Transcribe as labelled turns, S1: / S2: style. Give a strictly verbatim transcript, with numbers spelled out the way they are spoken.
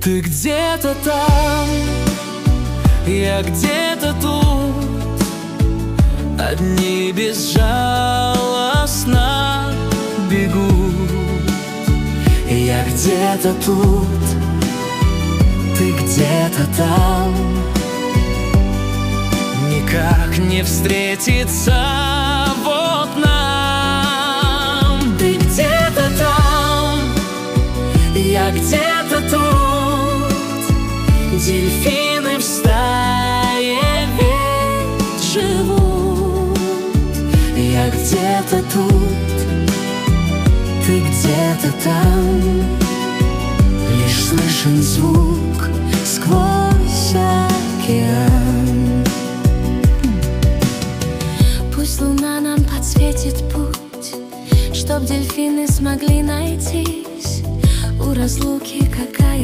S1: Ты где-то там, я где-то тут. Одни безжалостно бегут. Я где-то тут, ты где-то там. Никак не встретиться вот нам. Ты где-то там, я где-то тут. Дельфины в стае ведь живут. Я где-то тут, ты где-то там. Лишь слышен звук